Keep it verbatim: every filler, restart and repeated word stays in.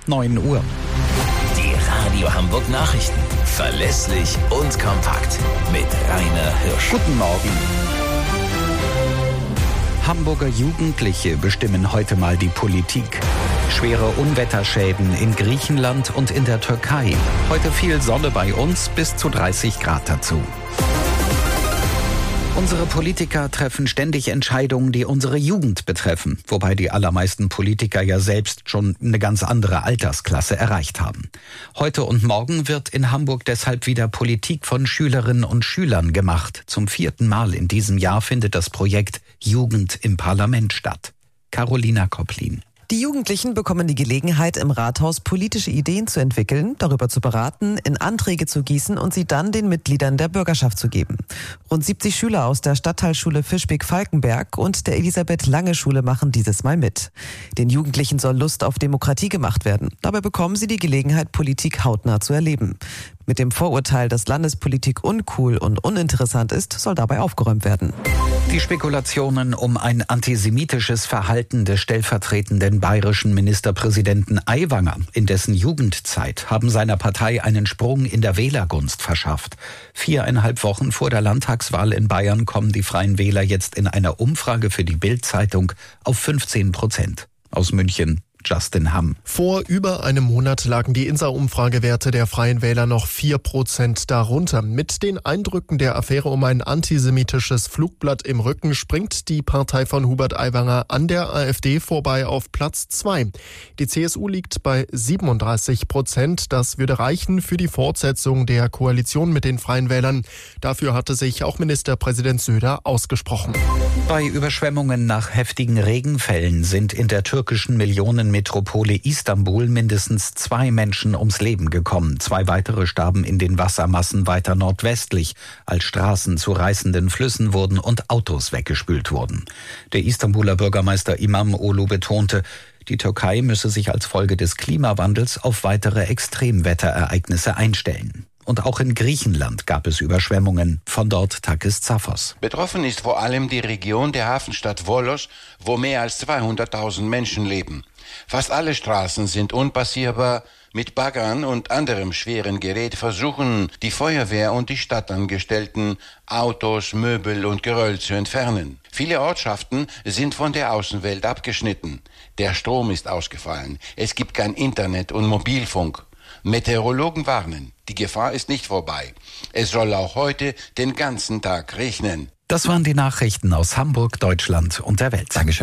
neun Uhr. Die Radio Hamburg Nachrichten. Verlässlich und kompakt. Mit Rainer Hirsch. Guten Morgen. Hamburger Jugendliche bestimmen heute mal die Politik. Schwere Unwetterschäden in Griechenland und in der Türkei. Heute viel Sonne bei uns, bis zu dreißig Grad dazu. Unsere Politiker treffen ständig Entscheidungen, die unsere Jugend betreffen, wobei die allermeisten Politiker ja selbst schon eine ganz andere Altersklasse erreicht haben. Heute und morgen wird in Hamburg deshalb wieder Politik von Schülerinnen und Schülern gemacht. Zum vierten Mal in diesem Jahr findet das Projekt Jugend im Parlament statt. Carolina Kopplin. Die Jugendlichen bekommen die Gelegenheit, im Rathaus politische Ideen zu entwickeln, darüber zu beraten, in Anträge zu gießen und sie dann den Mitgliedern der Bürgerschaft zu geben. Rund siebzig Schüler aus der Stadtteilschule Fischbeck-Falkenberg und der Elisabeth-Lange-Schule machen dieses Mal mit. Den Jugendlichen soll Lust auf Demokratie gemacht werden. Dabei bekommen sie die Gelegenheit, Politik hautnah zu erleben. Mit dem Vorurteil, dass Landespolitik uncool und uninteressant ist, soll dabei aufgeräumt werden. Die Spekulationen um ein antisemitisches Verhalten des stellvertretenden bayerischen Ministerpräsidenten Aiwanger in dessen Jugendzeit haben seiner Partei einen Sprung in der Wählergunst verschafft. Viereinhalb Wochen vor der Landtagswahl in Bayern kommen die Freien Wähler jetzt in einer Umfrage für die Bild-Zeitung auf fünfzehn Prozent. Aus München Justin Hamm. Vor über einem Monat lagen die I N S A-Umfragewerte der Freien Wähler noch vier Prozent darunter. Mit den Eindrücken der Affäre um ein antisemitisches Flugblatt im Rücken springt die Partei von Hubert Aiwanger an der AfD vorbei auf Platz zwei. Die C S U liegt bei siebenunddreißig Prozent. Das würde reichen für die Fortsetzung der Koalition mit den Freien Wählern. Dafür hatte sich auch Ministerpräsident Söder ausgesprochen. Bei Überschwemmungen nach heftigen Regenfällen sind in der türkischen Millionen Metropole Istanbul mindestens zwei Menschen ums Leben gekommen. Zwei weitere starben in den Wassermassen weiter nordwestlich, als Straßen zu reißenden Flüssen wurden und Autos weggespült wurden. Der Istanbuler Bürgermeister Imamoglu betonte, die Türkei müsse sich als Folge des Klimawandels auf weitere Extremwetterereignisse einstellen. Und auch in Griechenland gab es Überschwemmungen. Von dort Takis Zaphos. Betroffen ist vor allem die Region der Hafenstadt Volos, wo mehr als zweihunderttausend Menschen leben. Fast alle Straßen sind unpassierbar. Mit Baggern und anderem schweren Gerät versuchen die Feuerwehr und die Stadtangestellten, Autos, Möbel und Geröll zu entfernen. Viele Ortschaften sind von der Außenwelt abgeschnitten. Der Strom ist ausgefallen. Es gibt kein Internet und Mobilfunk. Meteorologen warnen, die Gefahr ist nicht vorbei. Es soll auch heute den ganzen Tag regnen. Das waren die Nachrichten aus Hamburg, Deutschland und der Welt. Dankeschön.